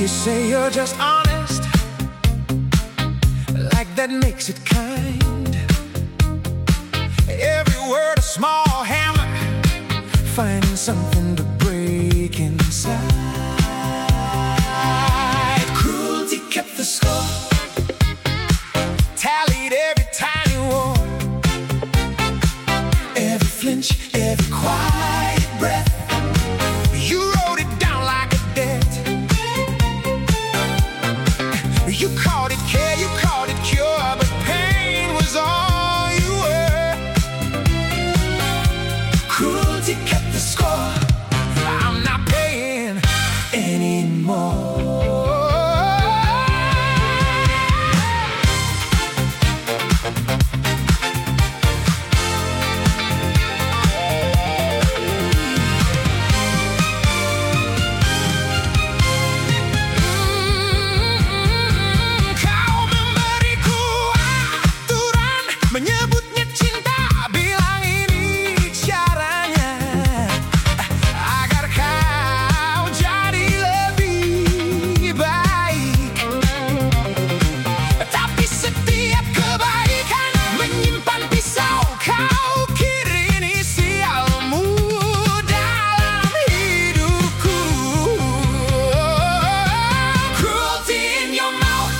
You say you're just honest, like that makes it kind. Every word a small hammer, finding something to break inside. Cruelty kept the score, tallied every tiny war, every flinch, every quiet breath. You wrote it down like a debt. You called it care, you called it cure, but pain was all you were. Cruelty kept the score. I'm not paying anymore. Menyebutnya cinta, bilang ini caranya agar kau jadi lebih baik. Tapi setiap kebaikan menyimpan pisau, kau kirim inisialmu dalam hidupku. Cruelty in your mouth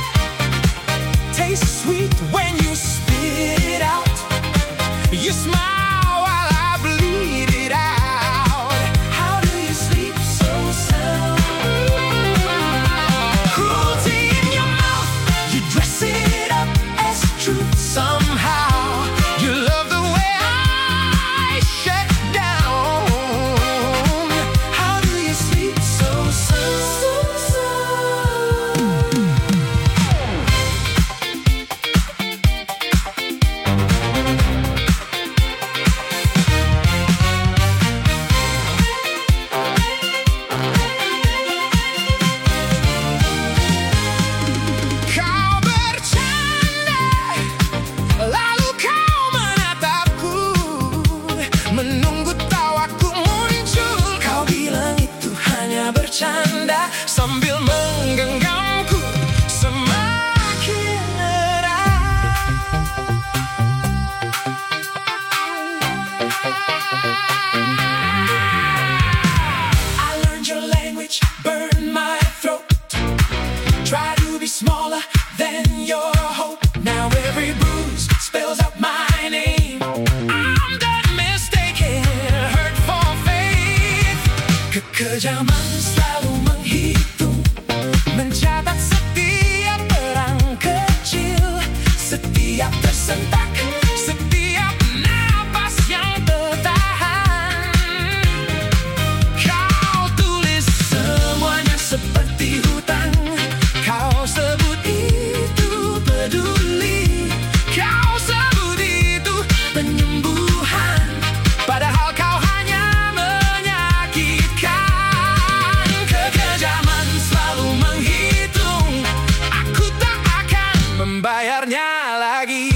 tastes sweet when you spit it out. You smile while I bleed it out. How do you sleep so sound? Cruelty in your mouth, you dress it up as truth somehow. You love the way I shut down. How do you sleep so sound? Kau bercanda, lalu kau menatapku, menunggu tawaku muncul. Kau bilang itu hanya bercanda, sambil menggenggamku semakin erat. I learned your language, burned my throat. Try to be smaller than your hope. Now every bruise spells out my name. I'm done mistaking hurt for faith. Kekejaman selalu menghitung, mencatat setiap perang kecil, setiap tersentak, setiap napas yang tertahan. Kau tulis semuanya seperti hutang. Kau sebut itu peduli, kau sebut itu penyembuhan, padahal kau hanya menyakitkan. Kekejaman selalu menghitung, aku tak akan membayarnya lagi.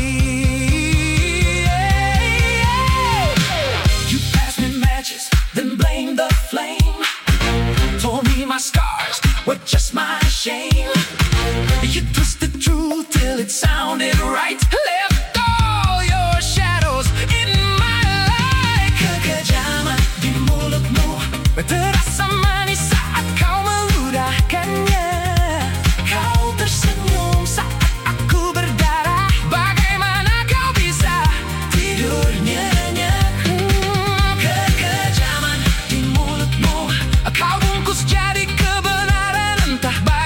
You pass me matches, then blame the flame. Told me my scars were just my shame. You twisted truth till it sounded right. Left all your shadows in my light. Kekejaman di mulutmu terasa manis saat kau mengudahkannya. Kau tersenyum saat aku berdarah. Bagaimana kau bisa tidur nyenyak? Kekejaman di mulutmu kau bungkus jadi kebenaran, entah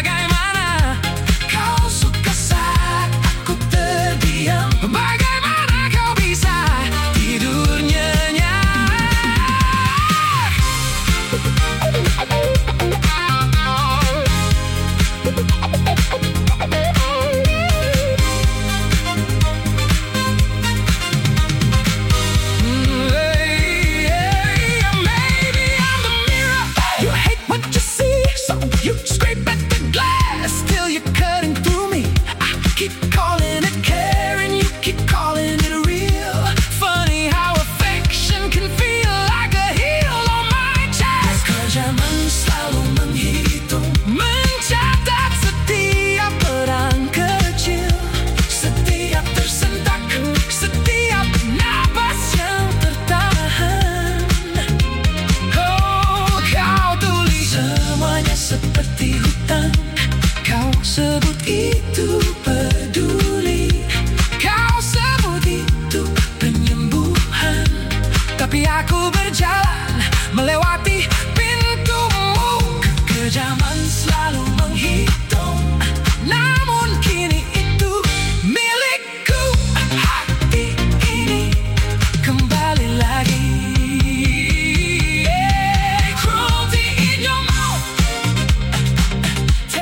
seperti hutan, kau sebut